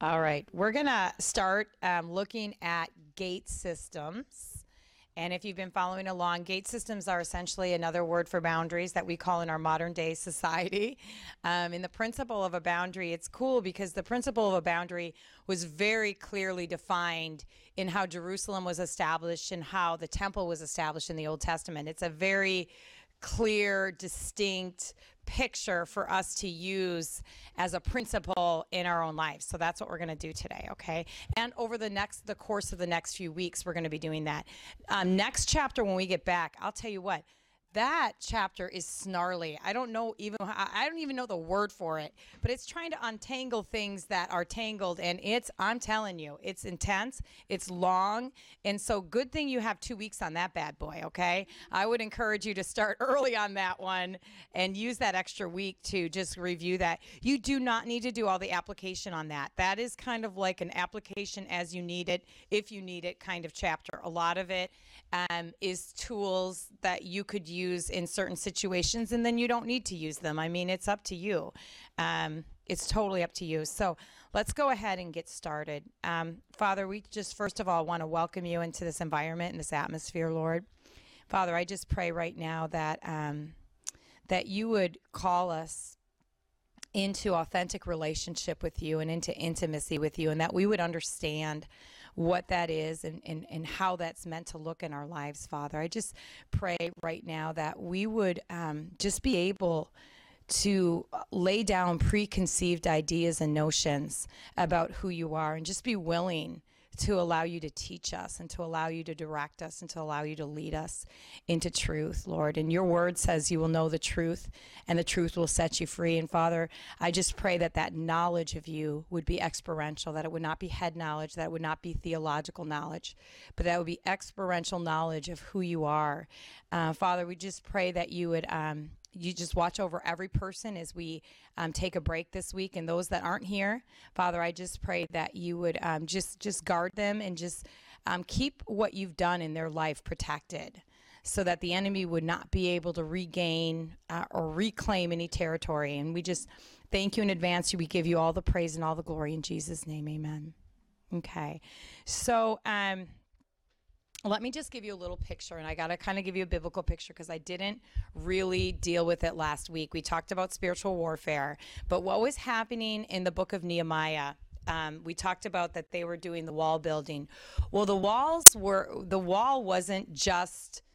All right, we're going to start looking at gate systems. And if you've been following along, gate systems are essentially another word for boundaries that we call in our modern day society. In the principle of a boundary, it's cool because the principle of a boundary was very clearly defined in how Jerusalem was established and how the temple was established in the Old Testament. It's a very clear, distinct picture for us to use as a principle in our own lives. So that's what we're going to do today, okay? And over the course of the next few weeks, we're going to be doing that. Next chapter, when we get back, I'll tell you what. That chapter is snarly. I don't even know the word for it, but it's trying to untangle things that are tangled, and I'm telling you, it's intense, it's long, and so good thing you have 2 weeks on that bad boy, okay? I would encourage you to start early on that one and use that extra week to just review that. You do not need to do all the application on that. That is kind of like an application as you need it, if you need it kind of chapter. A lot of it is tools that you could use in certain situations, and then you don't need to use them. I mean, it's up to you. It's totally up to you. So let's go ahead and get started. Father, we just first of all want to welcome you into this environment and this atmosphere, Lord. Father, I just pray right now that that you would call us into authentic relationship with you and into intimacy with you, and that we would understand what that is and how that's meant to look in our lives, Father. I just pray right now that we would just be able to lay down preconceived ideas and notions about who you are and just be willing to allow you to teach us and to allow you to direct us and to allow you to lead us into truth, Lord. And your word says you will know the truth and the truth will set you free. And Father, I just pray that that knowledge of you would be experiential, that it would not be head knowledge, that it would not be theological knowledge, but that would be experiential knowledge of who you are. Father, we just pray that you would you just watch over every person as we take a break this week, and those that aren't here, Father, I just pray that you would just guard them and just keep what you've done in their life protected, so that the enemy would not be able to regain or reclaim any territory. And we just thank you in advance. We give you all the praise and all the glory in Jesus' name, amen. Okay, so let me just give you a little picture, and I got to kind of give you a biblical picture because I didn't really deal with it last week. We talked about spiritual warfare, but what was happening in the book of Nehemiah, we talked about that they were doing the wall building. Well, the wall wasn't just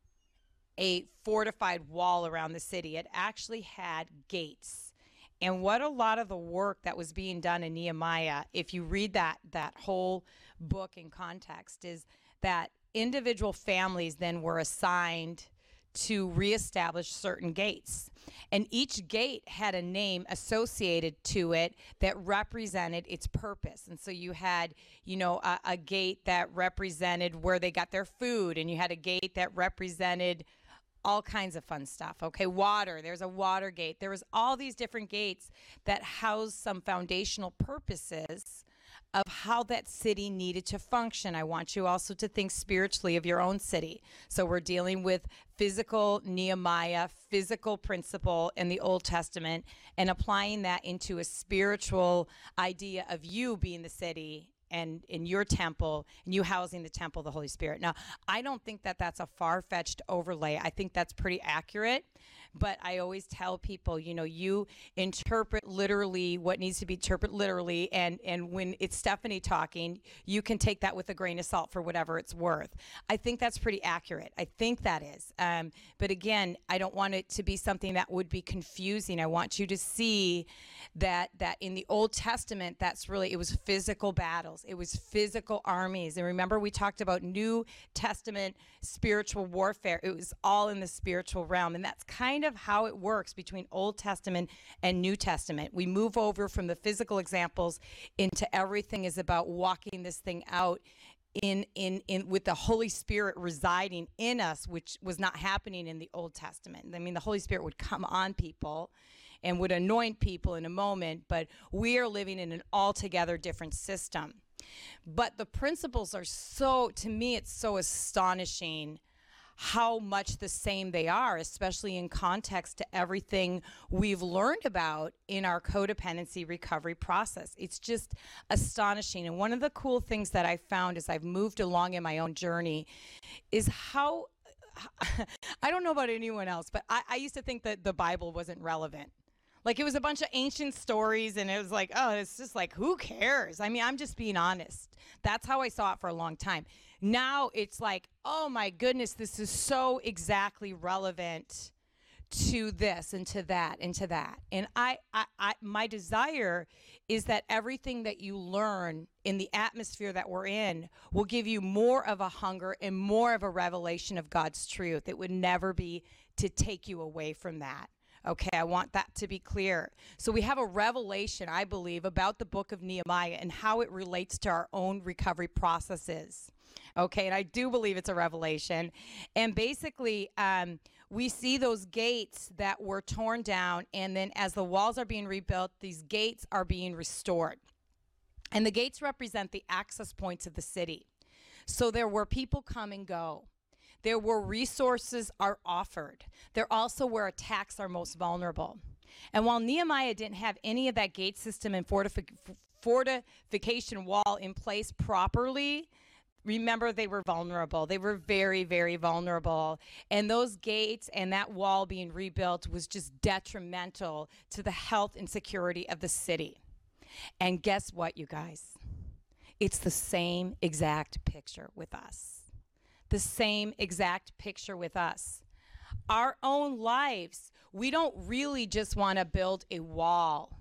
a fortified wall around the city. It actually had gates. And what a lot of the work that was being done in Nehemiah, if you read that whole book in context, is that individual families then were assigned to reestablish certain gates. And each gate had a name associated to it that represented its purpose. And so you had, a gate that represented where they got their food, and you had a gate that represented all kinds of fun stuff. Okay, water, there's a water gate. There was all these different gates that housed some foundational purposes of how that city needed to function. I want you also to think spiritually of your own city. So we're dealing with physical Nehemiah, physical principle in the Old Testament, and applying that into a spiritual idea of you being the city and in your temple, and you housing the temple of the Holy Spirit. Now, I don't think that that's a far-fetched overlay. I think that's pretty accurate, but I always tell people, you interpret literally what needs to be interpreted literally, and when it's Stephanie talking, you can take that with a grain of salt for whatever it's worth. I think that's pretty accurate. I think that is. But again, I don't want it to be something that would be confusing. I want you to see that in the Old Testament, it was physical battles. It was physical armies. And remember, we talked about New Testament spiritual warfare. It was all in the spiritual realm. And that's kind of how it works between Old Testament and New Testament. We move over from the physical examples into everything is about walking this thing out in with the Holy Spirit residing in us, which was not happening in the Old Testament. I mean, the Holy Spirit would come on people and would anoint people in a moment, but we are living in an altogether different system. But the principles are to me, it's so astonishing how much the same they are, especially in context to everything we've learned about in our codependency recovery process. It's just astonishing. And one of the cool things that I found as I've moved along in my own journey is how I don't know about anyone else, but I used to think that the Bible wasn't relevant. Like, it was a bunch of ancient stories, and it was like, oh, it's just like, who cares? I mean, I'm just being honest. That's how I saw it for a long time. Now it's like, oh my goodness, this is so exactly relevant to this and to that and to that. And my desire is that everything that you learn in the atmosphere that we're in will give you more of a hunger and more of a revelation of God's truth. It would never be to take you away from that. Okay, I want that to be clear. So we have a revelation, I believe, about the book of Nehemiah and how it relates to our own recovery processes. Okay, and I do believe it's a revelation. And basically, we see those gates that were torn down, and then as the walls are being rebuilt, these gates are being restored. And the gates represent the access points of the city. So there were people come and go. There where resources are offered. They're also where attacks are most vulnerable. And while Nehemiah didn't have any of that gate system and fortification wall in place properly, remember, they were vulnerable. They were very, very vulnerable. And those gates and that wall being rebuilt was just detrimental to the health and security of the city. And guess what, you guys? It's the same exact picture with us. The same exact picture with us. Our own lives, we don't really just want to build a wall.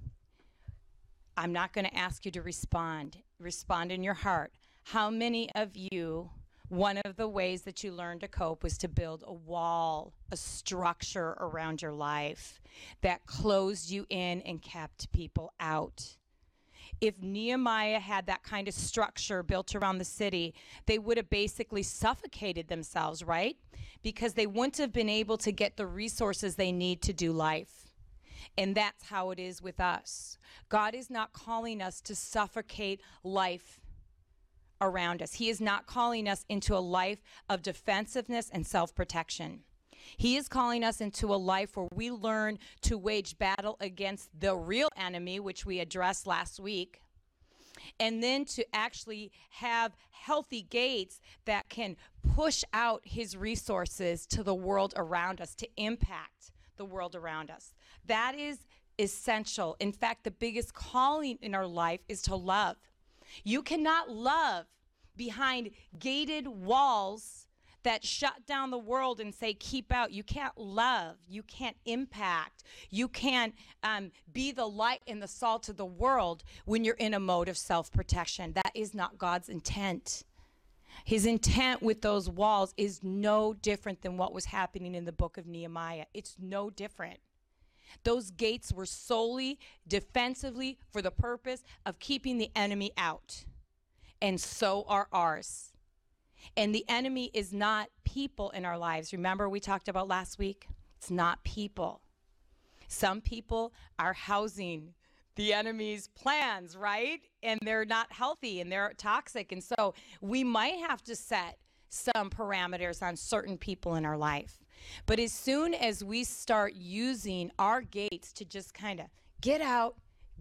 I'm not going to ask you to respond. Respond in your heart. How many of you, one of the ways that you learned to cope was to build a wall, a structure around your life that closed you in and kept people out? If Nehemiah had that kind of structure built around the city, they would have basically suffocated themselves, right? Because they wouldn't have been able to get the resources they need to do life. And that's how it is with us. God is not calling us to suffocate life around us. He is not calling us into a life of defensiveness and self-protection. He is calling us into a life where we learn to wage battle against the real enemy, which we addressed last week, and then to actually have healthy gates that can push out his resources to the world around us, to impact the world around us. That is essential. In fact, the biggest calling in our life is to love. You cannot love behind gated walls that shut down the world and say, keep out. You can't love. You can't impact. You can't be the light and the salt of the world when you're in a mode of self-protection. That is not God's intent. His intent with those walls is no different than what was happening in the book of Nehemiah. It's no different. Those gates were solely defensively for the purpose of keeping the enemy out. And so are ours. And the enemy is not people in our lives. Remember we talked about last week? It's not people. Some people are housing the enemy's plans, right? And they're not healthy and they're toxic. And so we might have to set some parameters on certain people in our life. But as soon as we start using our gates to just kind of get out,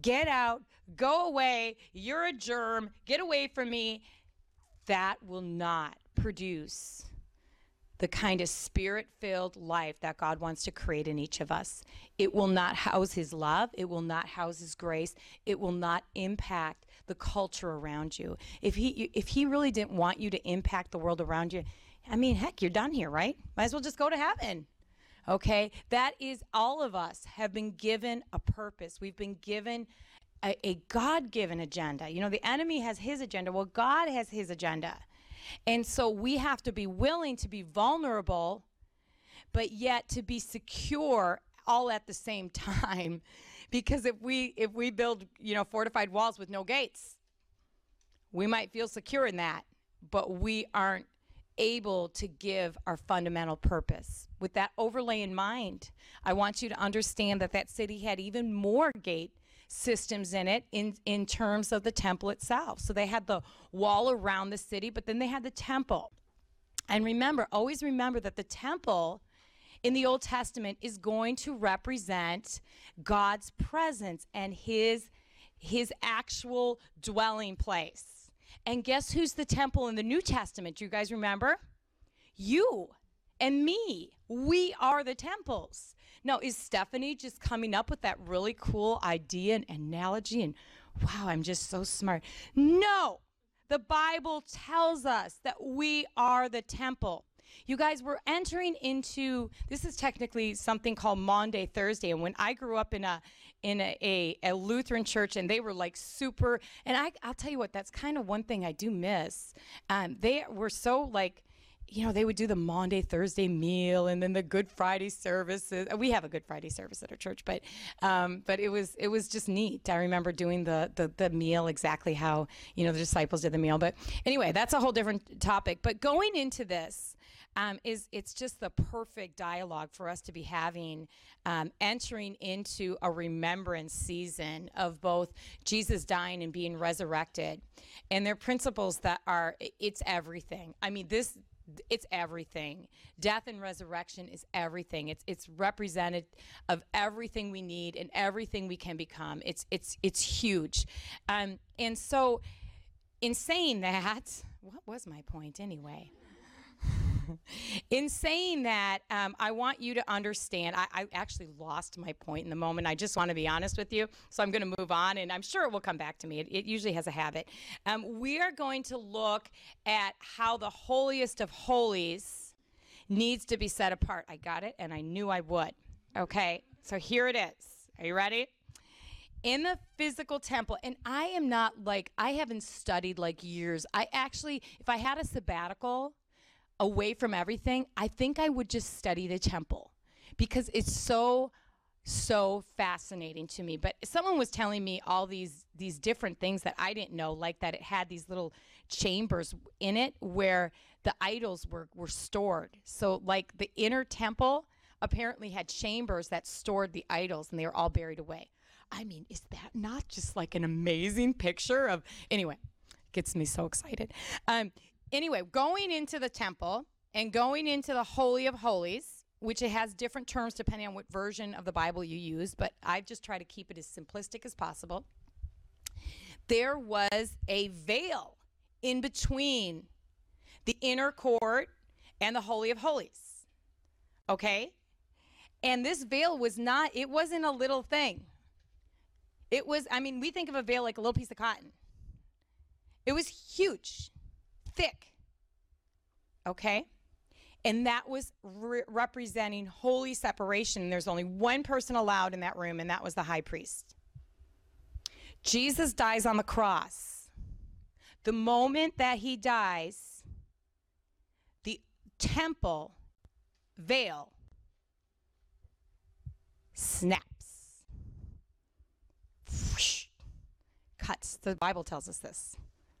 go away, you're a germ, get away from me, that will not produce the kind of spirit-filled life that God wants to create in each of us. It will not house his love. It will not house his grace. It will not impact the culture around you. If he really didn't want you to impact the world around you, I mean, heck, you're done here, right? Might as well just go to heaven. Okay? That is, all of us have been given a purpose. We've been given a God-given agenda. You know, the enemy has his agenda. Well, God has his agenda. And so we have to be willing to be vulnerable, but yet to be secure all at the same time. Because if we build, fortified walls with no gates, we might feel secure in that, but we aren't able to give our fundamental purpose. With that overlay in mind, I want you to understand that city had even more gate systems in it in terms of the temple itself. So they had the wall around the city, but then they had the temple. And remember, always remember that the temple in the Old Testament is going to represent God's presence and his actual dwelling place. And guess who's the temple in the New Testament? Do you guys remember? You and me. We are the temples. Now, is Stephanie just coming up with that really cool idea and analogy and wow, I'm just so smart? No. The Bible tells us that we are the temple. You guys, we're entering into, this is technically something called Maundy Thursday. And when I grew up in a Lutheran church, and they were like super, and I'll tell you what, that's kind of one thing I do miss. They were so like, you know, they would do the Maundy Thursday meal and then the Good Friday services. We have a Good Friday service at our church, but it was just neat. I remember doing the meal exactly how, you know, the disciples did the meal. But anyway, that's a whole different topic. But going into this, it's just the perfect dialogue for us to be having, entering into a remembrance season of both Jesus dying and being resurrected. And they're principles that are, it's everything. I mean, it's everything. Death and resurrection is everything. It's represented of everything we need and everything we can become. It's huge. And so in saying that, what was my point anyway? In saying that, I want you to understand, I actually lost my point in the moment. I just want to be honest with you. So I'm going to move on, and I'm sure it will come back to me. It usually has a habit. We are going to look at how the holiest of holies needs to be set apart. I got it, and I knew I would. Okay, so here it is. Are you ready? In the physical temple, and I am not like, I haven't studied like years. I actually, if I had a sabbatical away from everything, I think I would just study the temple because it's so fascinating to me. But someone was telling me all these different things that I didn't know, like that it had these little chambers in it where the idols were stored. So like the inner temple apparently had chambers that stored the idols, and they were all buried away. I mean, is that not just like an amazing picture of, anyway, gets me so excited. Anyway, going into the temple and going into the Holy of Holies, which it has different terms depending on what version of the Bible you use, but I've just tried to keep it as simplistic as possible. There was a veil in between the inner court and the Holy of Holies, okay? And this veil was not, it wasn't a little thing. It was, I mean, we think of a veil like a little piece of cotton. It was huge. Thick, okay? And that was representing holy separation. There's only one person allowed in that room, and that was the high priest. Jesus dies on the cross. The moment that he dies, the temple veil snaps. Whoosh, cuts. The Bible tells us this.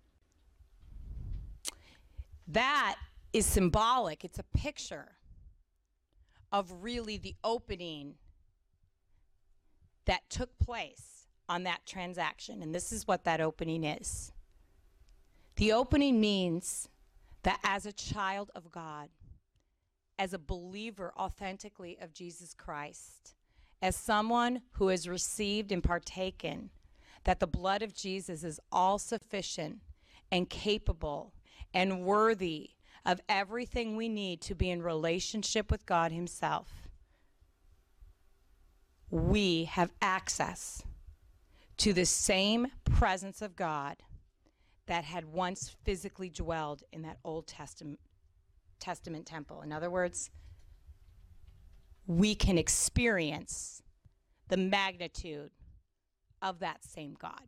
That is symbolic. It's a picture of really the opening that took place on that transaction. And this is what that opening is. The opening means that as a child of God, as a believer authentically of Jesus Christ, as someone who has received and partaken, that the blood of Jesus is all sufficient and capable and worthy of everything we need to be in relationship with God himself. We have access to the same presence of God that had once physically dwelled in that Old Testament temple. In other words, we can experience the magnitude of that same God.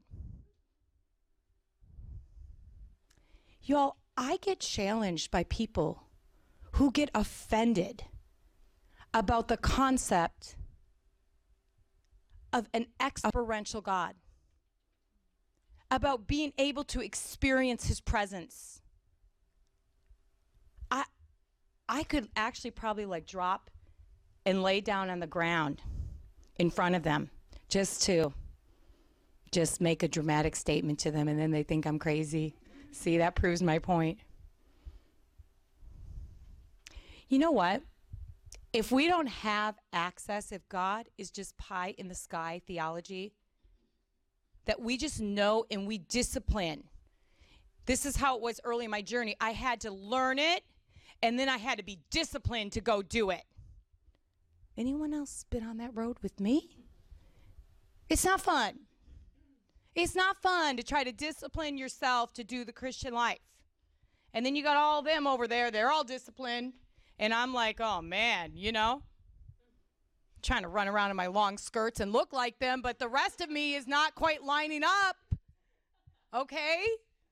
Y'all, I get challenged by people who get offended about the concept of an experiential God, about being able to experience his presence. I could actually probably like drop and lay down on the ground in front of them just to make a dramatic statement to them, and then they think I'm crazy. See, that proves my point. You know what? If we don't have access, if God is just pie in the sky theology, that we just know and we discipline. This is how it was early in my journey. I had to learn it, and then I had to be disciplined to go do it. Anyone else been on that road with me? It's not fun. It's not fun to try to discipline yourself to do the Christian life. And then you got all them over there. They're all disciplined. And I'm like, oh, man, trying to run around in my long skirts and look like them, but the rest of me is not quite lining up. Okay?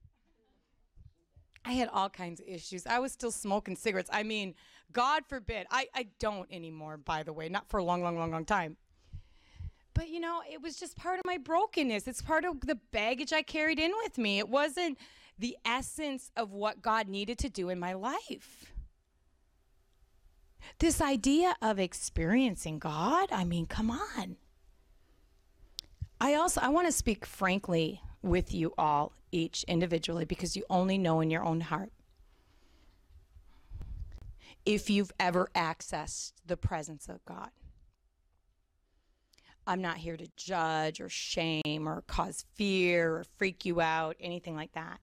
I had all kinds of issues. I was still smoking cigarettes. I mean, God forbid. I don't anymore, by the way, not for a long, long, long, long time. But, it was just part of my brokenness. It's part of the baggage I carried in with me. It wasn't the essence of what God needed to do in my life. This idea of experiencing God, I mean, come on. I want to speak frankly with you all, each individually, because you only know in your own heart if you've ever accessed the presence of God. I'm not here to judge or shame or cause fear or freak you out, anything like that.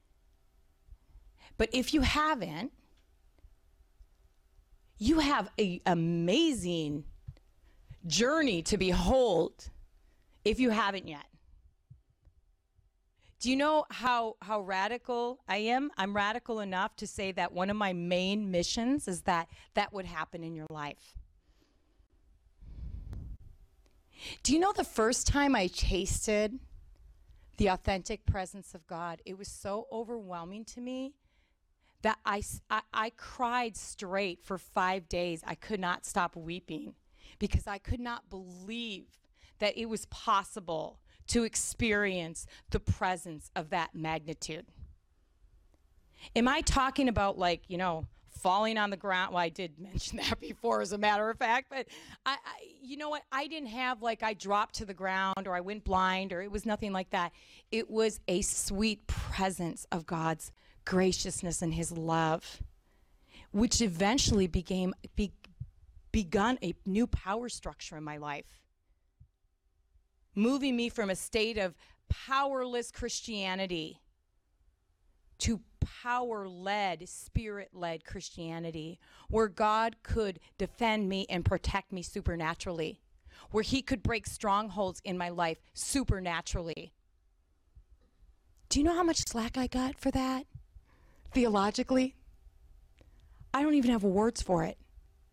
But if you haven't, you have an amazing journey to behold if you haven't yet. Do you know how radical I am? I'm radical enough to say that one of my main missions is that would happen in your life. Do you know the first time I tasted the authentic presence of God, it was so overwhelming to me that I cried straight for 5 days. I could not stop weeping because I could not believe that it was possible to experience the presence of that magnitude. Am I talking about falling on the ground? Well, I did mention that before as a matter of fact, but you know what? I didn't have I dropped to the ground or I went blind or it was nothing like that. It was a sweet presence of God's graciousness and his love, which eventually begun a new power structure in my life, moving me from a state of powerless Christianity to power-led, spirit-led Christianity, where God could defend me and protect me supernaturally, where he could break strongholds in my life supernaturally. Do you know how much slack I got for that? Theologically? I don't even have words for it.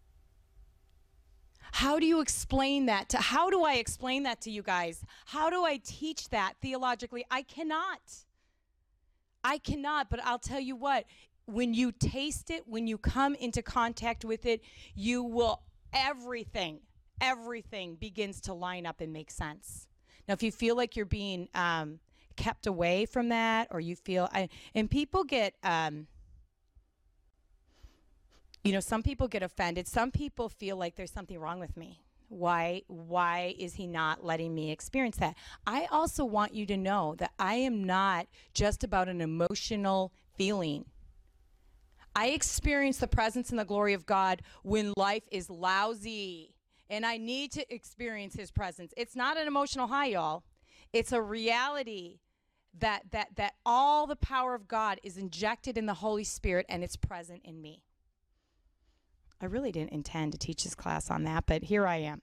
How do you explain that? How do I explain that to you guys? How do I teach that theologically? I cannot, but I'll tell you what, when you taste it, when you come into contact with it, you will, everything begins to line up and make sense. Now, if you feel like you're being kept away from that, or you feel, and people get, some people get offended. Some people feel like there's something wrong with me. Why is he not letting me experience that? I also want you to know that I am not just about an emotional feeling. I experience the presence and the glory of God when life is lousy, and I need to experience his presence. It's not an emotional high, y'all. It's a reality that all the power of God is injected in the Holy Spirit, and it's present in me. I really didn't intend to teach this class on that, but here I am.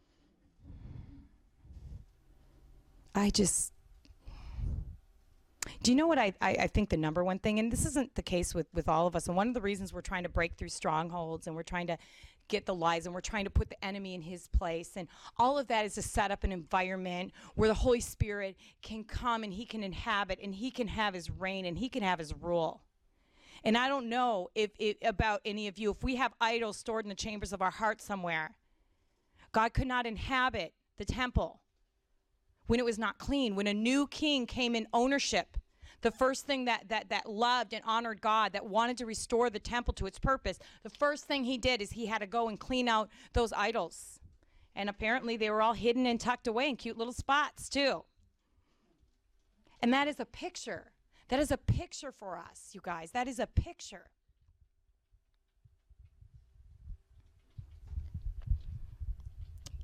Do you know what I think the number one thing, and this isn't the case with all of us, and one of the reasons we're trying to break through strongholds and we're trying to get the lies and we're trying to put the enemy in his place, and all of that is to set up an environment where the Holy Spirit can come and he can inhabit and he can have his reign and he can have his rule. And I don't know if about any of you, if we have idols stored in the chambers of our heart somewhere. God could not inhabit the temple when it was not clean. When a new king came in ownership, the first thing that loved and honored God, that wanted to restore the temple to its purpose, the first thing he did is he had to go and clean out those idols. And apparently they were all hidden and tucked away in cute little spots too. And that is a picture. That is a picture for us, you guys. That is a picture.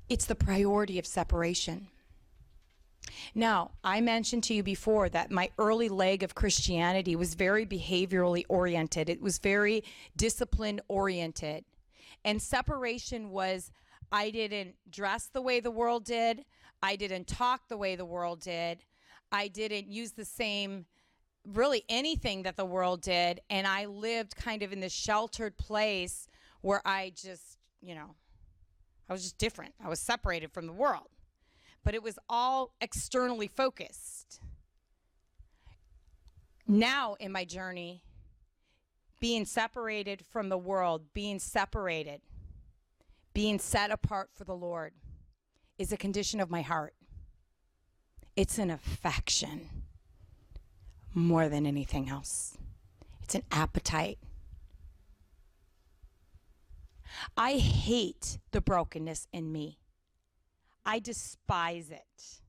It's the priority of separation. Now, I mentioned to you before that my early leg of Christianity was very behaviorally oriented. It was very discipline oriented. And separation was, I didn't dress the way the world did. I didn't talk the way the world did. I didn't use the same, really anything that the world did. And I lived kind of in this sheltered place where I just, I was just different. I was separated from the world. But it was all externally focused. Now in my journey, being separated from the world, being separated, being set apart for the Lord is a condition of my heart. It's an affection more than anything else. It's an appetite. I hate the brokenness in me. I despise it.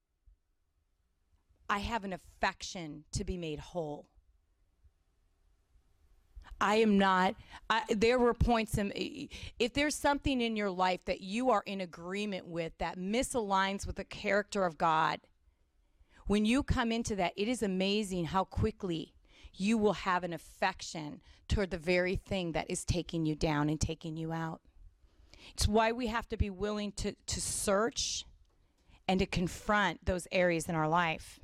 I have an affection to be made whole. I am not, there were points if there's something in your life that you are in agreement with that misaligns with the character of God, when you come into that, it is amazing how quickly you will have an affection toward the very thing that is taking you down and taking you out. It's why we have to be willing to search and to confront those areas in our life.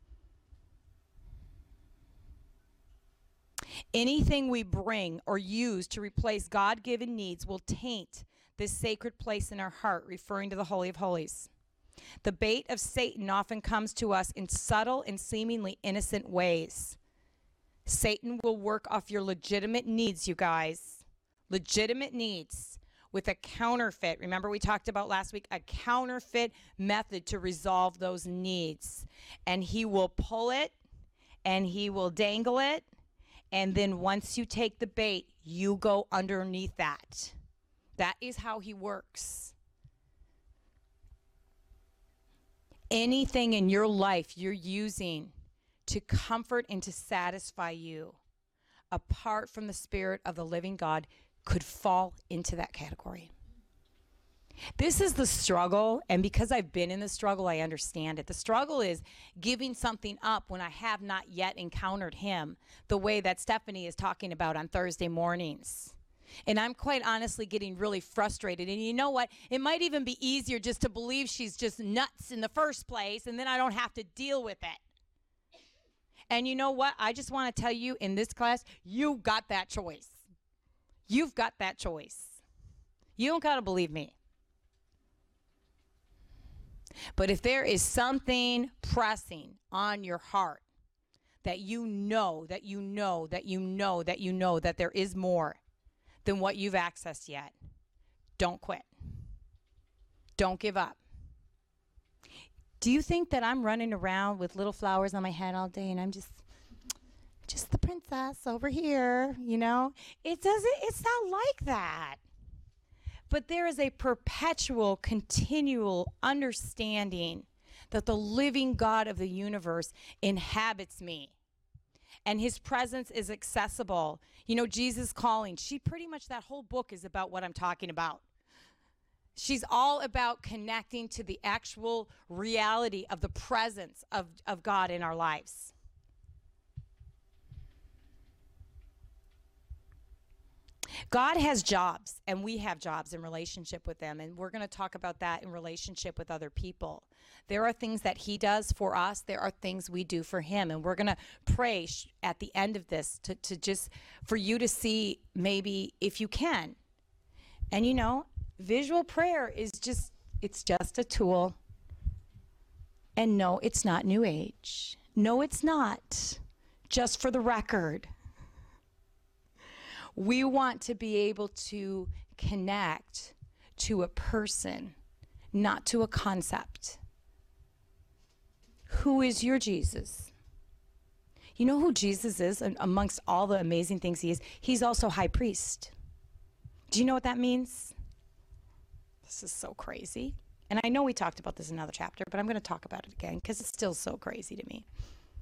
Anything we bring or use to replace God-given needs will taint this sacred place in our heart, referring to the Holy of Holies. The bait of Satan often comes to us in subtle and seemingly innocent ways. Satan will work off your legitimate needs, you guys. Legitimate needs. With a counterfeit, remember we talked about last week, a counterfeit method to resolve those needs. And he will pull it, and he will dangle it, and then once you take the bait, you go underneath that. That is how he works. Anything in your life you're using to comfort and to satisfy you, apart from the Spirit of the living God, could fall into that category. This is the struggle, and because I've been in the struggle, I understand it. The struggle is giving something up when I have not yet encountered him, the way that Stephanie is talking about on Thursday mornings. And I'm quite honestly getting really frustrated. And you know what? It might even be easier just to believe she's just nuts in the first place, and then I don't have to deal with it. And you know what? I just want to tell you in this class, you've got that choice. You've got that choice. You don't got to believe me. But if there is something pressing on your heart that you know that there is more than what you've accessed yet, don't quit. Don't give up. Do you think that I'm running around with little flowers on my head all day and I'm just the princess over here, It's not like that. But there is a perpetual, continual understanding that the living God of the universe inhabits me. And his presence is accessible. Jesus Calling, pretty much that whole book is about what I'm talking about. She's all about connecting to the actual reality of the presence of God in our lives. God has jobs, and we have jobs in relationship with them, and we're going to talk about that in relationship with other people. There are things that he does for us. There are things we do for him, and we're going to pray at the end of this to just for you to see maybe if you can. And visual prayer is it's just a tool. And no, it's not New Age. No, it's not. Just for the record. We want to be able to connect to a person, not to a concept. Who is your Jesus? You know who Jesus is amongst all the amazing things he is? He's also high priest. Do you know what that means? This is so crazy. And I know we talked about this in another chapter, but I'm going to talk about it again because it's still so crazy to me.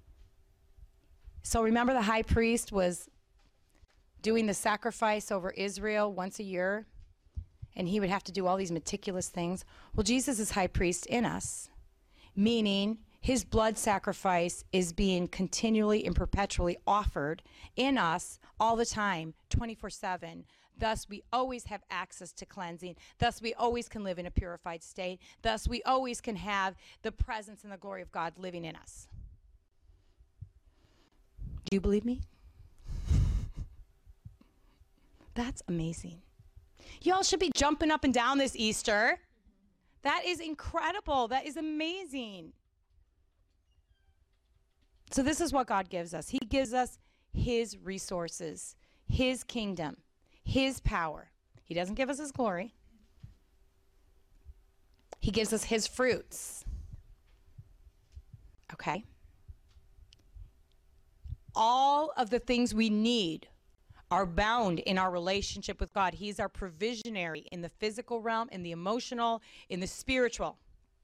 So remember, the high priest was doing the sacrifice over Israel once a year. and he would have to do all these meticulous things. Well, Jesus is high priest in us, meaning his blood sacrifice is being continually and perpetually offered in us all the time, 24/7. Thus, we always have access to cleansing. Thus, we always can live in a purified state. Thus, we always can have the presence and the glory of God living in us. Do you believe me? That's amazing. Y'all should be jumping up and down this Easter. That is incredible. That is amazing. So this is what God gives us. He gives us his resources, his kingdom, his power. He doesn't give us his glory. He gives us his fruits. Okay? All of the things we need are bound in our relationship with God. He's our provisionary in the physical realm, in the emotional, in the spiritual.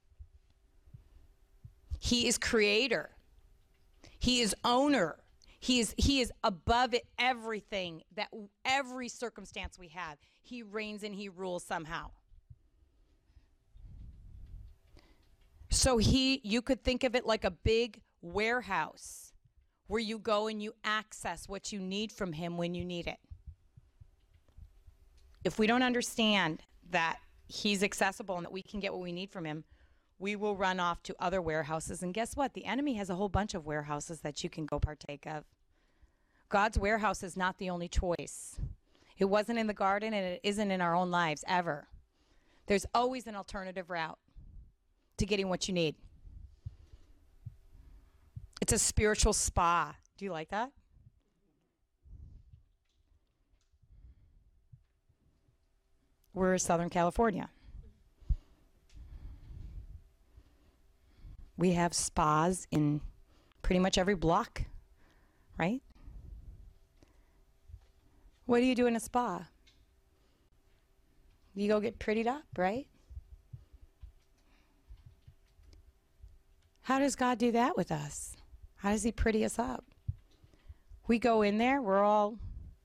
He is creator. He is owner. He is above it, everything, that every circumstance we have. He reigns and he rules somehow. So you could think of it like a big warehouse where you go and you access what you need from him when you need it. If we don't understand that he's accessible and that we can get what we need from him, we will run off to other warehouses. And guess what? The enemy has a whole bunch of warehouses that you can go partake of. God's warehouse is not the only choice. It wasn't in the garden, and it isn't in our own lives ever. There's always an alternative route to getting what you need. It's a spiritual spa. Do you like that? We're in Southern California. We have spas in pretty much every block, right? What do you do in a spa? You go get prettied up, right? How does God do that with us? How does he pretty us up? We go in there, we're all,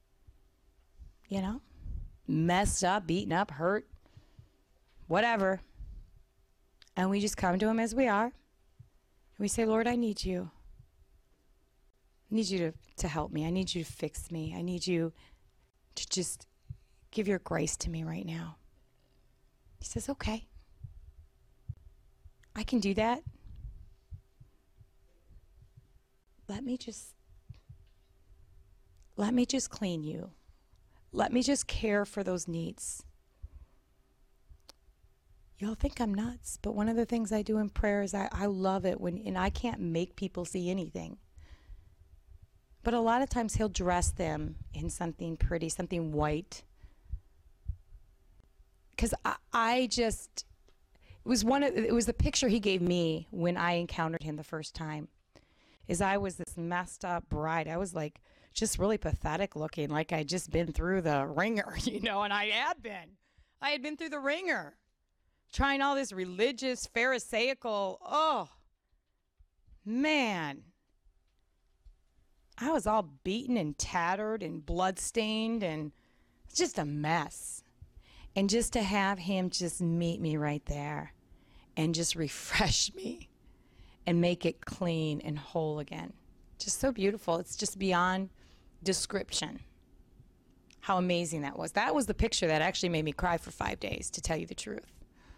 messed up, beaten up, hurt, whatever. And we just come to him as we are. We say, Lord, I need you. I need you to help me. I need you to fix me. I need you to just give your grace to me right now. He says, okay. I can do that. Let me just clean you. Let me just care for those needs. Y'all think I'm nuts, but one of the things I do in prayer is I love it and I can't make people see anything. But a lot of times he'll dress them in something pretty, something white. Because it was the picture he gave me when I encountered him the first time. Is I was this messed up bride. I was like just really pathetic looking, like I'd just been through the ringer, and I had been. I had been through the ringer. Trying all this religious, pharisaical, oh, man. I was all beaten and tattered and bloodstained and it's just a mess. And just to have him just meet me right there and just refresh me and make it clean and whole again. Just so beautiful. It's just beyond description how amazing that was. That was the picture that actually made me cry for 5 days, to tell you the truth.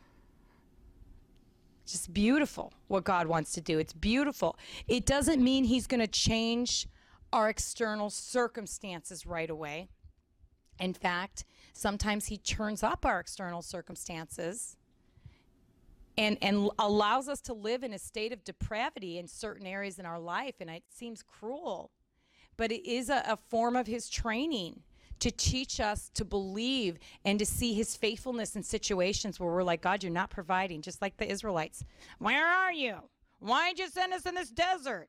Just beautiful what God wants to do. It's beautiful. It doesn't mean he's going to change our external circumstances right away. In fact, sometimes he turns up our external circumstances and allows us to live in a state of depravity in certain areas in our life. And it seems cruel, but it is a form of his training to teach us to believe and to see his faithfulness in situations where we're like, God, you're not providing, just like the Israelites. Where are you? Why'd you send us in this desert?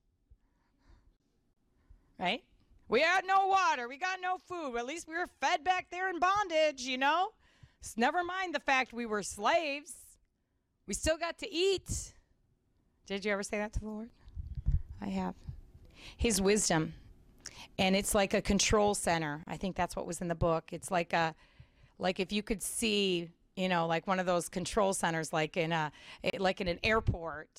Right? We had no water. We got no food. Well, at least we were fed back there in bondage, Never mind the fact we were slaves. We still got to eat. Did you ever say that to the Lord? I have. His wisdom. And it's like a control center. I think that's what was in the book. It's like like if you could see, like one of those control centers, like in an airport,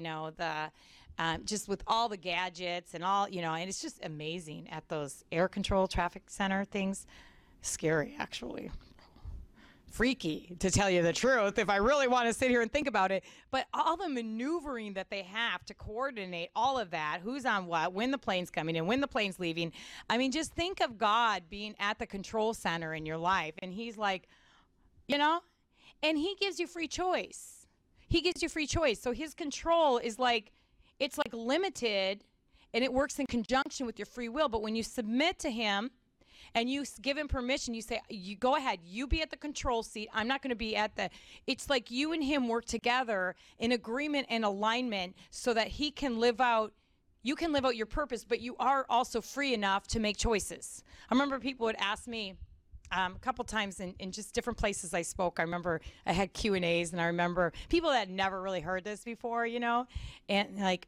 just with all the gadgets and all, and it's just amazing at those air control traffic center things. Scary, actually. Freaky, to tell you the truth, if I really want to sit here and think about it. But all the maneuvering that they have to coordinate all of that, who's on what, when the plane's coming in, when the plane's leaving. I mean, just think of God being at the control center in your life. And he's like, and he gives you free choice. He gives you free choice. So his control is like, it's like limited, and it works in conjunction with your free will. But when you submit to him, and you give him permission, you say, you go ahead, you be at the control seat. I'm not going to be at it's like you and him work together in agreement and alignment so that you can live out your purpose, but you are also free enough to make choices. I remember people would ask me a couple times in just different places I spoke. I remember I had Q&As, and I remember people that had never really heard this before, and like,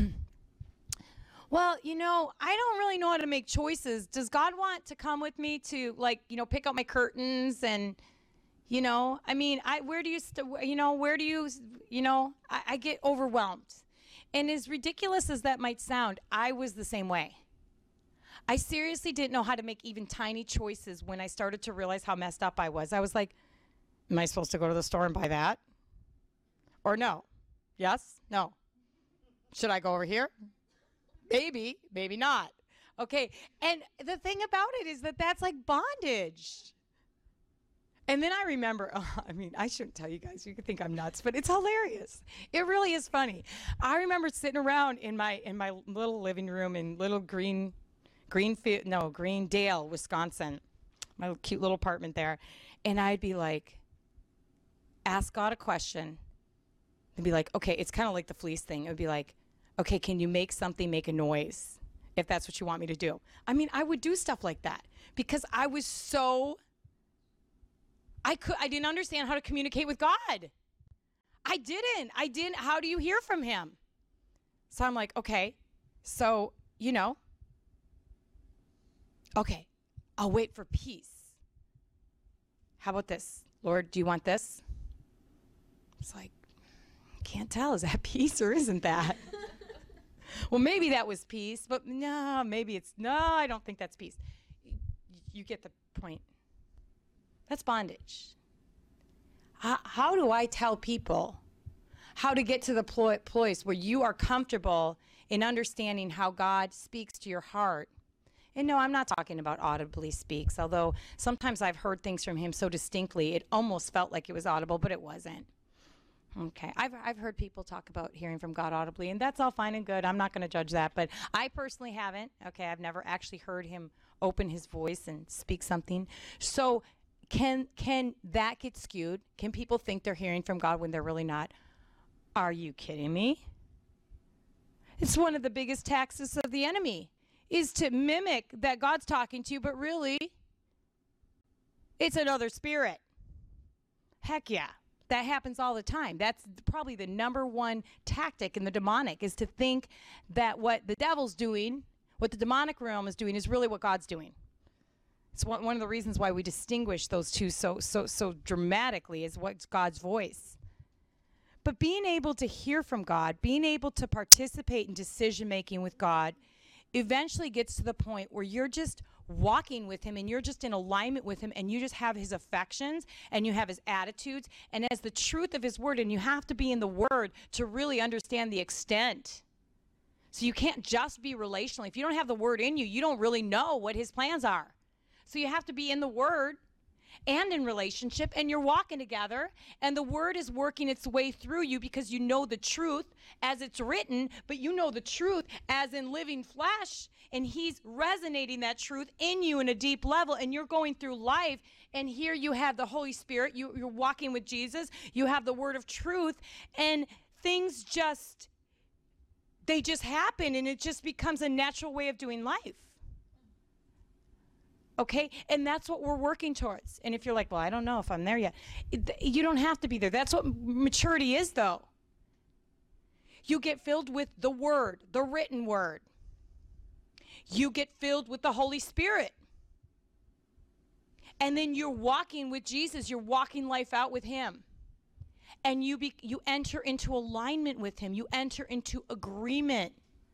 well, I don't really know how to make choices. Does God want to come with me to, pick out my curtains and, I mean, I get overwhelmed. And as ridiculous as that might sound, I was the same way. I seriously didn't know how to make even tiny choices when I started to realize how messed up I was. I was like, am I supposed to go to the store and buy that? Or no? Yes? No? Should I go over here? Maybe, maybe not. Okay. And the thing about it is that that's like bondage. And then I remember, I shouldn't tell you guys, you could think I'm nuts, but it's hilarious. It really is funny. I remember sitting around in my little living room in little Greendale, Wisconsin, my cute little apartment there. And I'd be like, ask God a question. And be like, okay, it's kind of like the fleece thing. It would be like, okay, can you make something make a noise if that's what you want me to do? I mean, I would do stuff like that because I was I didn't understand how to communicate with God. I didn't. How do you hear from him? So I'm like, okay, so, okay, I'll wait for peace. How about this? Lord, do you want this? It's like, I can't tell. Is that peace or isn't that? Well, maybe that was peace, but no, I don't think that's peace. You get the point. That's bondage. How do I tell people how to get to the place where you are comfortable in understanding how God speaks to your heart? And no, I'm not talking about audibly speaks, although sometimes I've heard things from him so distinctly, it almost felt like it was audible, but it wasn't. Okay, I've heard people talk about hearing from God audibly, and that's all fine and good. I'm not going to judge that, but I personally haven't. Okay, I've never actually heard him open his voice and speak something. So can that get skewed? Can people think they're hearing from God when they're really not? Are you kidding me? It's one of the biggest taxes of the enemy is to mimic that God's talking to you, but really it's another spirit. Heck yeah. That happens all the time. That's probably the number one tactic in the demonic is to think that what the devil's doing, what the demonic realm is doing is really what God's doing. It's one of the reasons why we distinguish those two so dramatically is what's God's voice. But being able to hear from God, being able to participate in decision making with God eventually gets to the point where you're just walking with him and you're just in alignment with him and you just have his affections and you have his attitudes and as the truth of his word, and you have to be in the word to really understand the extent. So you can't just be relational. If you don't have the word in you, you don't really know what his plans are. So you have to be in the word and in relationship, and you're walking together, and the word is working its way through you because you know the truth as it's written, but you know the truth as in living flesh, and he's resonating that truth in you in a deep level, and you're going through life, and here you have the Holy Spirit, you're walking with Jesus, you have the word of truth, and things they just happen, and it just becomes a natural way of doing life. Okay, and that's what we're working towards. And if you're like, well, I don't know if I'm there yet, you don't have to be there. That's what maturity is, though. You get filled with the word, the written word. You get filled with the Holy Spirit. And then you're walking with Jesus. You're walking life out with him. And you enter into alignment with him. You enter into agreement.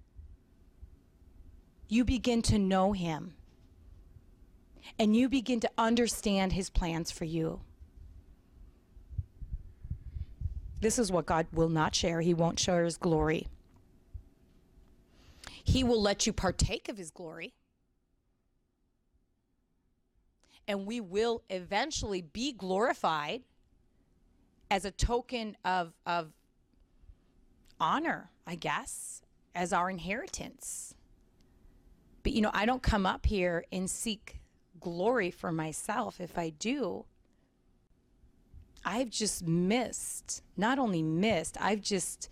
You begin to know him. And you begin to understand his plans for you. This is what God will not share. He won't share his glory. He will let you partake of his glory. And we will eventually be glorified as a token of honor, I guess, as our inheritance. But, you know, I don't come up here and seek glory for myself. If I do, I've just missed, not only missed, I've just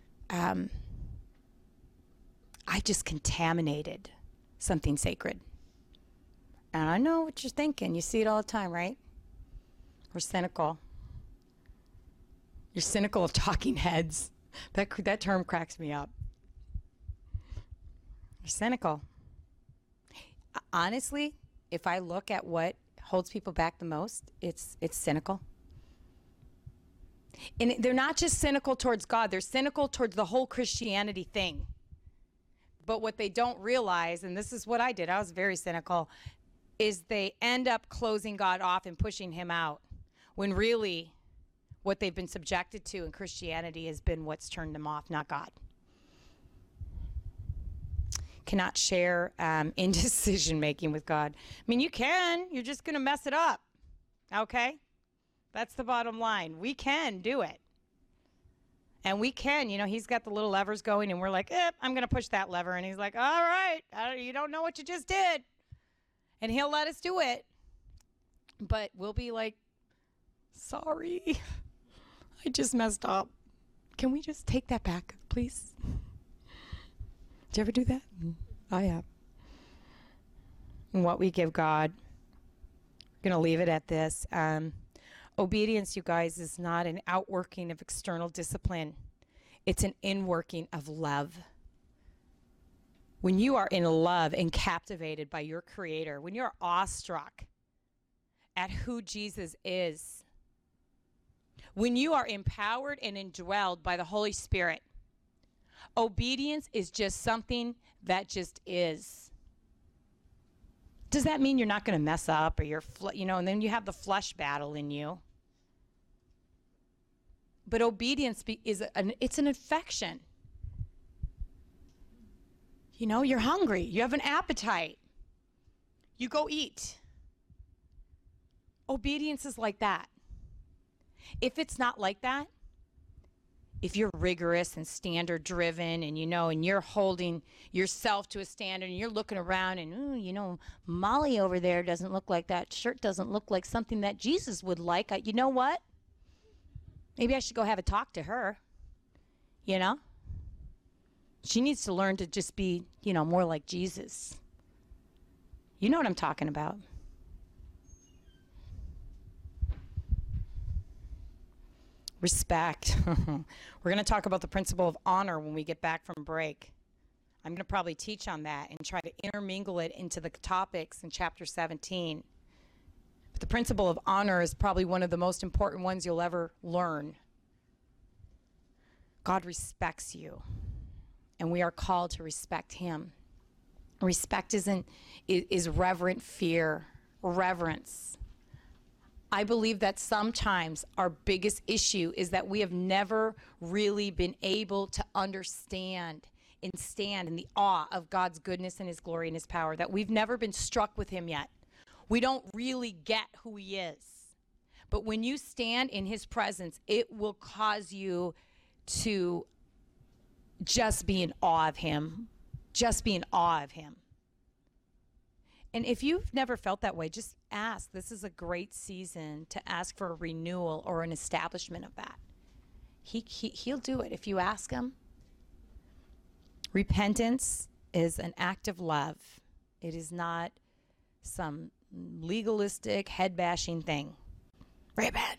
contaminated something sacred. And I know what you're thinking. You see it all the time, right? We're cynical. You're cynical of talking heads. That term cracks me up. You're cynical. Honestly, if I look at what holds people back the most, it's cynical. And they're not just cynical towards God, they're cynical towards the whole Christianity thing. But what they don't realize, and this is what I did, I was very cynical, is they end up closing God off and pushing him out, when really what they've been subjected to in Christianity has been what's turned them off, not God. Cannot share indecision making with God. I mean, you can, you're just going to mess it up, okay? That's the bottom line. We can do it. And we can, you know, he's got the little levers going and we're like, I'm going to push that lever. And he's like, all right, you don't know what you just did. And he'll let us do it. But we'll be like, sorry, I just messed up. Can we just take that back, please? Did you ever do that? I have. And what we give God, I'm going to leave it at this. Obedience, you guys, is not an outworking of external discipline. It's an inworking of love. When you are in love and captivated by your Creator, when you're awestruck at who Jesus is, when you are empowered and indwelled by the Holy Spirit, obedience is just something that just is. Does that mean you're not going to mess up or and then you have the flesh battle in you? But obedience it's an affection. You know, you're hungry. You have an appetite. You go eat. Obedience is like that. If it's not like that, if you're rigorous and standard driven and, and you're holding yourself to a standard and you're looking around and, Molly over there doesn't look like that shirt doesn't look like something that Jesus would like. You know what? Maybe I should go have a talk to her, She needs to learn to just be, more like Jesus. You know what I'm talking about. Respect. We're going to talk about the principle of honor when we get back from break. I'm going to probably teach on that and try to intermingle it into the topics in chapter 17. But the principle of honor is probably one of the most important ones you'll ever learn. God respects you, and we are called to respect him. Respect is reverent fear, reverence. I believe that sometimes our biggest issue is that we have never really been able to understand and stand in the awe of God's goodness and his glory and his power, that we've never been struck with him yet. We don't really get who he is. But when you stand in his presence, it will cause you to just be in awe of him. Just be in awe of him. And if you've never felt that way, just ask. This is a great season to ask for a renewal or an establishment of that. He'll do it if you ask him. Repentance is an act of love. It is not some legalistic, head-bashing thing. Repent.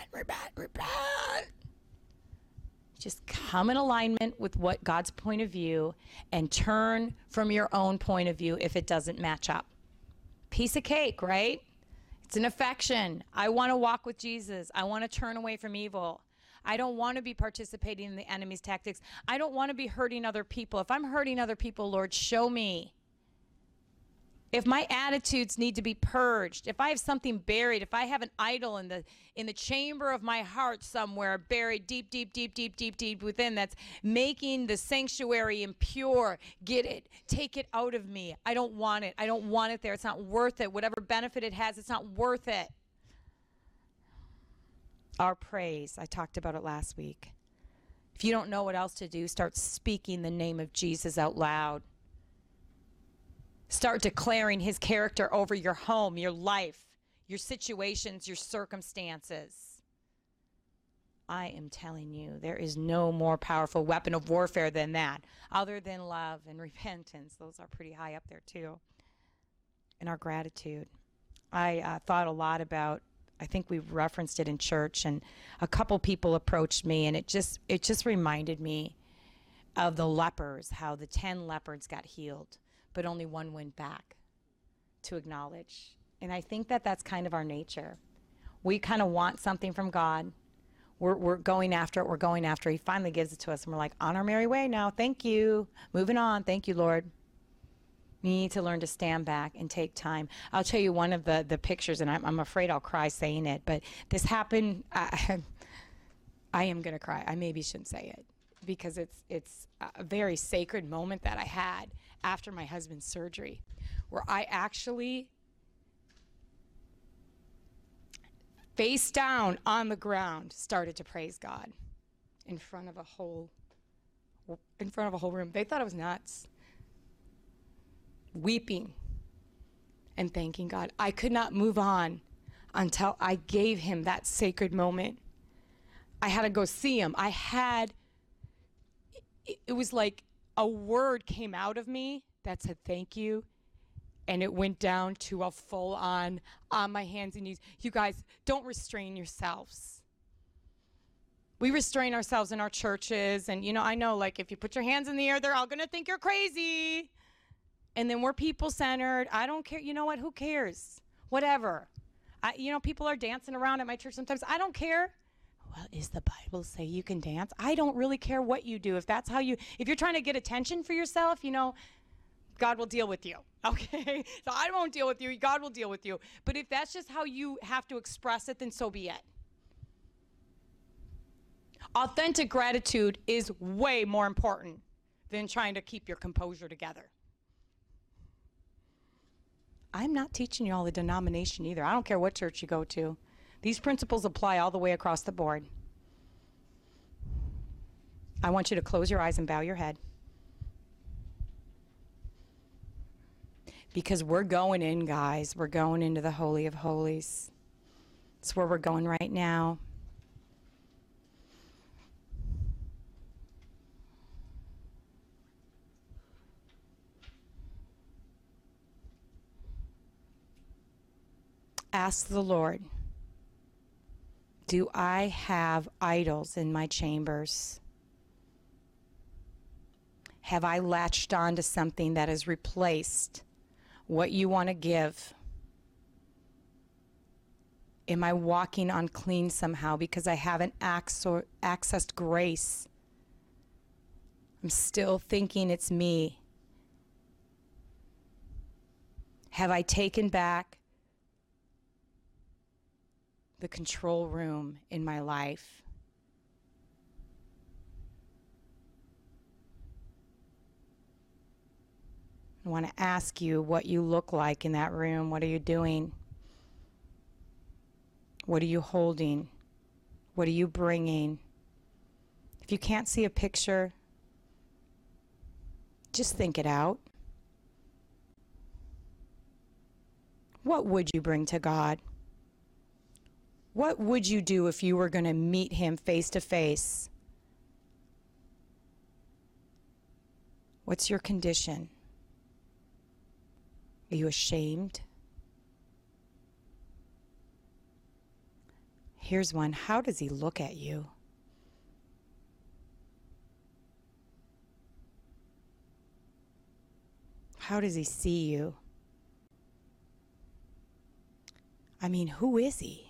Just come in alignment with what God's point of view and turn from your own point of view if it doesn't match up. Piece of cake, right? It's an affection. I want to walk with Jesus. I want to turn away from evil. I don't want to be participating in the enemy's tactics. I don't want to be hurting other people. If I'm hurting other people, Lord, show me. If my attitudes need to be purged, if I have something buried, if I have an idol in the chamber of my heart somewhere buried deep, deep, deep, deep, deep, deep within that's making the sanctuary impure, get it. Take it out of me. I don't want it. I don't want it there. It's not worth it. Whatever benefit it has, it's not worth it. Our praise, I talked about it last week. If you don't know what else to do, start speaking the name of Jesus out loud. Start declaring his character over your home, your life, your situations, your circumstances. I am telling you, there is no more powerful weapon of warfare than that, other than love and repentance. Those are pretty high up there too. And our gratitude. I thought a lot about, I think we referenced it in church, and a couple people approached me, and it just reminded me of the lepers, how the 10 leopards got healed, but only one went back to acknowledge. And I think that that's kind of our nature. We kind of want something from God. We're going after it. We're going after it. He finally gives it to us, and we're like, on our merry way now. Thank you. Moving on. Thank you, Lord. We need to learn to stand back and take time. I'll tell you one of the pictures, and I'm afraid I'll cry saying it, but this happened. I am going to cry. I maybe shouldn't say it because it's a very sacred moment that I had after my husband's surgery, where I actually face down on the ground started to praise God in front of a whole room. They thought I was nuts. Weeping and thanking God. I could not move on until I gave him that sacred moment. I had to go see him. It was like a word came out of me that said thank you, and it went down to a full on my hands and knees. You guys, don't restrain yourselves. We restrain ourselves in our churches, and I know, like, if you put your hands in the air, they're all going to think you're crazy. And then we're people-centered. I don't care. You know what? Who cares? Whatever. People are dancing around at my church sometimes. I don't care. Well, is the Bible say you can dance? I don't really care what you do. If you're trying to get attention for yourself, God will deal with you. Okay? So I won't deal with you. God will deal with you. But if that's just how you have to express it, then so be it. Authentic gratitude is way more important than trying to keep your composure together. I'm not teaching you all the denomination either. I don't care what church you go to. These principles apply all the way across the board. I want you to close your eyes and bow your head. Because we're going in, guys. We're going into the Holy of Holies. It's where we're going right now. Ask the Lord, do I have idols in my chambers? Have I latched on to something that has replaced what you want to give? Am I walking unclean somehow because I haven't accessed grace? I'm still thinking it's me. Have I taken back the control room in my life? I want to ask you what you look like in that room. What are you doing? What are you holding? What are you bringing? If you can't see a picture, just think it out. What would you bring to God? What would you do if you were going to meet him face to face? What's your condition? Are you ashamed? Here's one. How does he look at you? How does he see you? I mean, who is he?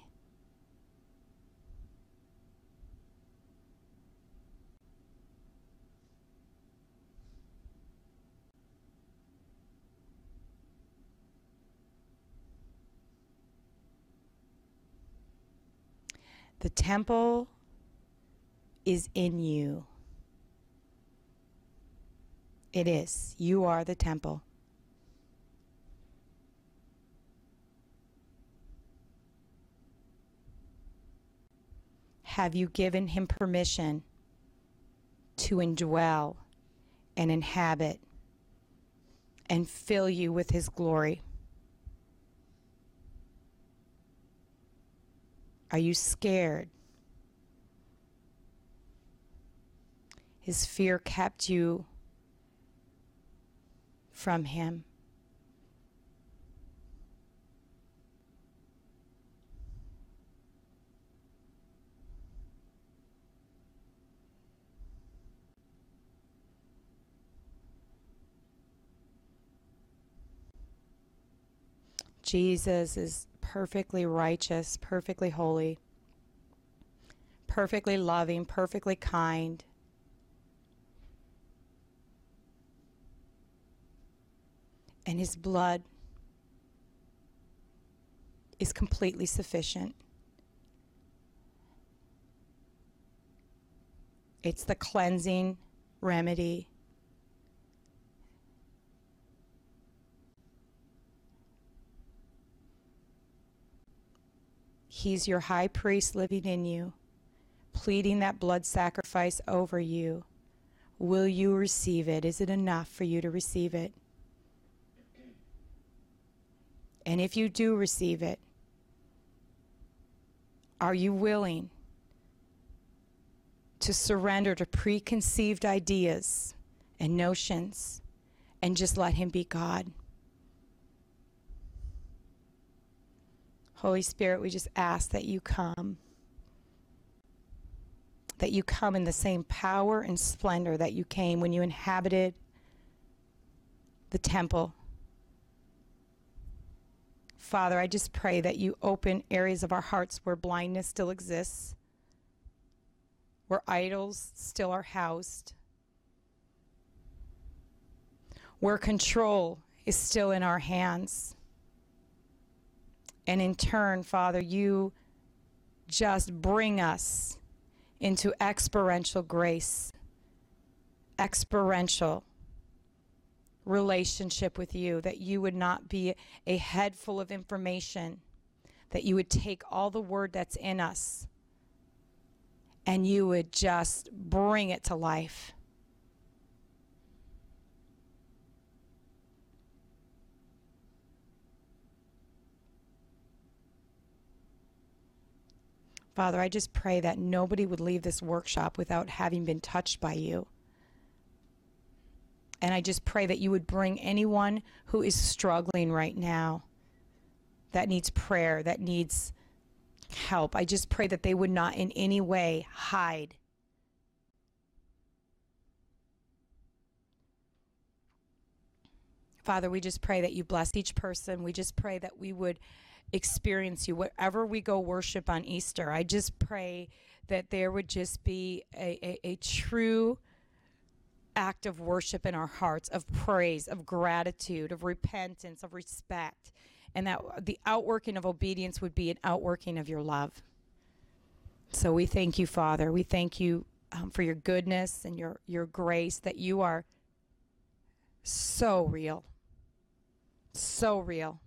The temple is in you. It is. You are the temple. Have you given him permission to indwell and inhabit and fill you with his glory? Are you scared? His fear kept you from him. Jesus is perfectly righteous, perfectly holy, perfectly loving, perfectly kind. And his blood is completely sufficient. It's the cleansing remedy. He's your high priest living in you, pleading that blood sacrifice over you. Will you receive it? Is it enough for you to receive it? And if you do receive it, are you willing to surrender to preconceived ideas and notions and just let him be God? Holy Spirit, we just ask that you come in the same power and splendor that you came when you inhabited the temple. Father, I just pray that you open areas of our hearts where blindness still exists, where idols still are housed, where control is still in our hands. And in turn, Father, you just bring us into experiential grace, experiential relationship with you, that you would not be a head full of information, that you would take all the word that's in us and you would just bring it to life. Father, I just pray that nobody would leave this workshop without having been touched by you. And I just pray that you would bring anyone who is struggling right now, that needs prayer, that needs help. I just pray that they would not in any way hide. Father, we just pray that you bless each person. We just pray that we would experience you wherever we go worship on Easter. I just pray that there would just be a true act of worship in our hearts, of praise, of gratitude, of repentance, of respect, and that the outworking of obedience would be an outworking of your love. So we thank you, Father. We thank you for your goodness and your grace, that you are so real, so real.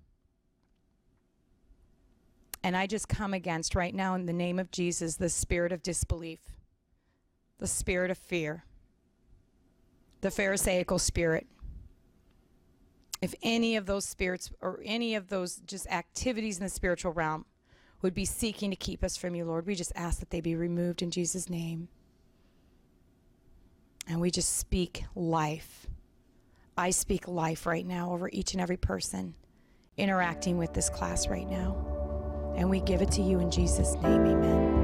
And I just come against right now in the name of Jesus the spirit of disbelief, the spirit of fear, the Pharisaical spirit. If any of those spirits or any of those just activities in the spiritual realm would be seeking to keep us from you, Lord, we just ask that they be removed in Jesus' name. And we just speak life. I speak life right now over each and every person interacting with this class right now. And we give it to you in Jesus' name, amen.